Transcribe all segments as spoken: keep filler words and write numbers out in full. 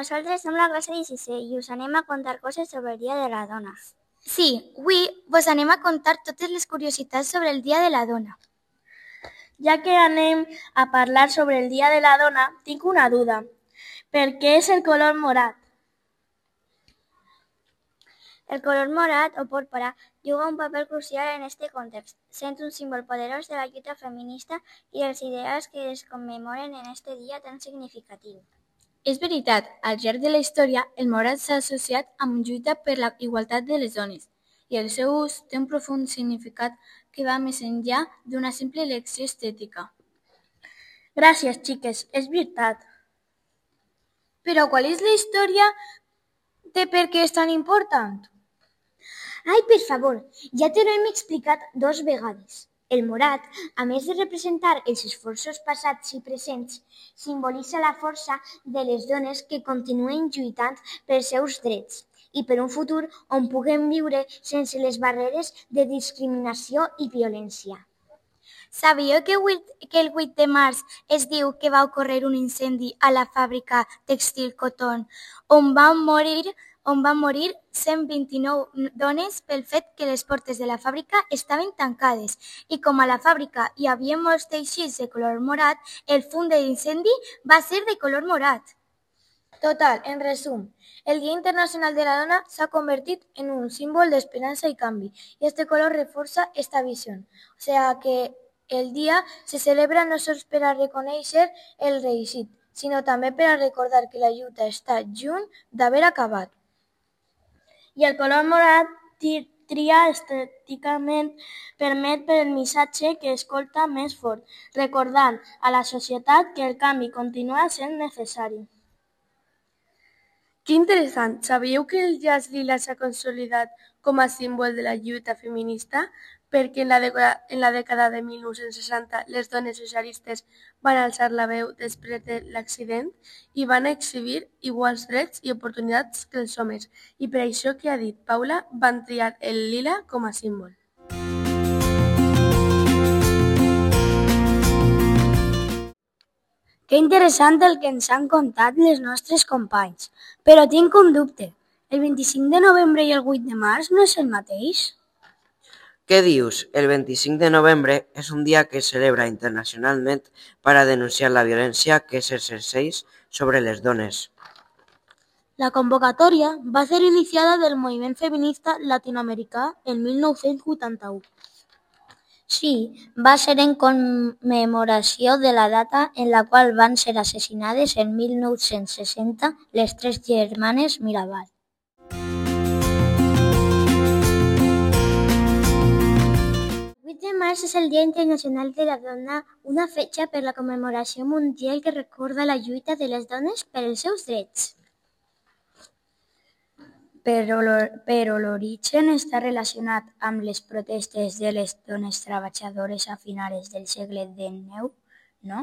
Nosaltres som la classe dieciséis i us anem a contar coses sobre el Dia de la Dona. Sí, avui vos anem a contar totes les curiositats sobre el Dia de la Dona. Ja que anem a parlar sobre el Dia de la Dona, tinc una duda. Per què és el color morat? El color morat o púrpura juga un paper crucial en este context, sent un símbol poderós de la lluita feminista i dels ideals que es commemoren en este dia tan significatiu. És veritat, al llarg de la història, el morat s'ha associat amb lluita per la igualtat de les dones, i el seu ús té un profund significat que va més enllà d'una simple elecció estètica. Gràcies, xiques, és veritat. Però qual és la història de per què és tan important? Ai, per favor, ja te l'hem explicat dos vegades. El morat, a més de representar els esforços passats i presents, simbolitza la força de les dones que continuen lluitant pels seus drets i per un futur on puguem viure sense les barreres de discriminació i violència. Sabíeu que el vuit de març es diu que va ocórrer un incendi a la fàbrica tèxtil Cotton, on van morir on van morir cent vint-i-nou dones pel fet que les portes de la fàbrica estaven tancades i com a la fàbrica hi havia molts teixits de color morat, el fum de l'incendi va ser de color morat. Total, en resum, el Dia Internacional de la Dona s'ha convertit en un símbol d'esperança i canvi i este color reforça esta visió. O sea que el dia se celebra no sols per a reconèixer el reeixit, sinó també per a recordar que la lluita està lluny d'haver acabat. I el color morat tria estèticament permet per el missatge que escolta més fort, recordant a la societat que el canvi continua sent necessari. Que interessant! Sabíeu que el llaç lila s'ha consolidat com a símbol de la lluita feminista? Perquè en la, dècada, en la dècada de mil nou-cents seixanta les dones socialistes van alçar la veu després de l'accident i van exhibir iguals drets i oportunitats que els homes. I per això que ha dit Paula, van triar el lila com a símbol. Que interessant el que ens han contat les nostres companys. Però tinc un dubte. El vint-i-cinc de novembre i el vuit de març no és el mateix? Què dius? El vint-i-cinc de novembre és un dia que es celebra internacionalment per a denunciar la violència que s'exerceix sobre les dones. La convocatòria va ser iniciada del moviment feminista latinoamericà en mil nou-cents vuitanta-u. Sí, va ser en commemoració de la data en la qual van ser assassinades en mil nou-cents seixanta les tres germanes Mirabal. El vuit de març és el Dia Internacional de la Dona, una fetge per la commemoració mundial que recorda la lluita de les dones per als seus drets. Però l'origen està relacionat amb les protestes de les dones treballadores a finals del segle dinou, no?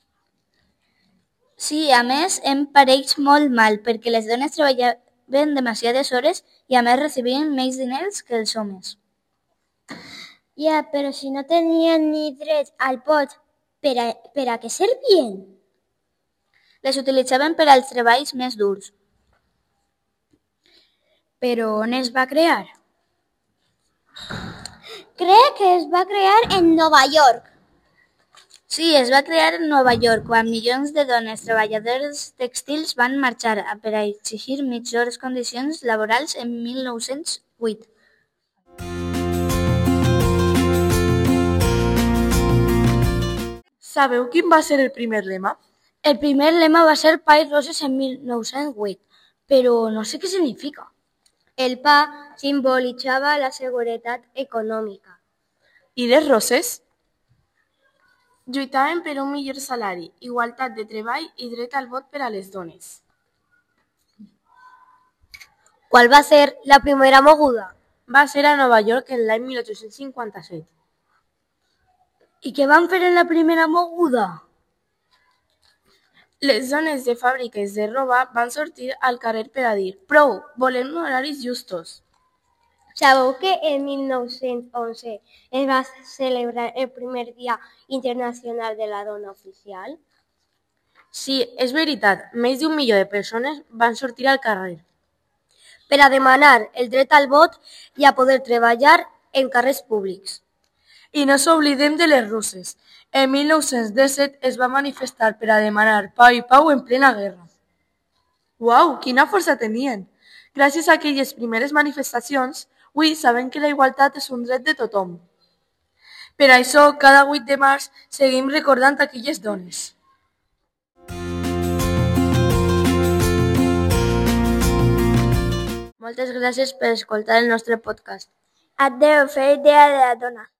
Sí, a més, em pareix molt mal, perquè les dones treballaven demasiades hores i a més recibien menys diners que els homes. Ja, però si no tenien ni dret al vot, per a, per a què servien? Les utilitzaven per als treballs més durs. Però on es va crear? Crec que es va crear en Nova York. Sí, es va crear en Nova York, quan milions de dones treballadores tèxtils van marxar per a exigir millors condicions laborals en mil nou-cents vuit. Sabeu quin va ser el primer lema? El primer lema va ser pa i roses en mil nou-cents vuit, però no sé què significa. El pa simbolitzava la seguretat econòmica. I les roses? Lluitaven per un millor salari, igualtat de treball i dret al vot per a les dones. Qual va ser la primera moguda? Va ser a Nova York en l'any mil ocho-cents cinquanta-set. I què van fer en la primera moguda? Les dones de fàbriques de roba van sortir al carrer per a dir «Prou, volem horaris justos». Sabeu que en mil nou-cents onze es va celebrar el primer Dia Internacional de la Dona oficial? Sí, és veritat, més d'un milió de persones van sortir al carrer per a demanar el dret al vot i a poder treballar en càrrecs públics. I no s'oblidem de les russes. En mil nou-cents disset es va manifestar per a demanar pau i pau en plena guerra. Uau, quina força tenien! Gràcies a aquelles primeres manifestacions, avui sabem que la igualtat és un dret de tothom. Per això, cada vuit de març seguim recordant aquelles dones. Moltes gràcies per escoltar el nostre podcast. Adéu, feliç dia de la dona.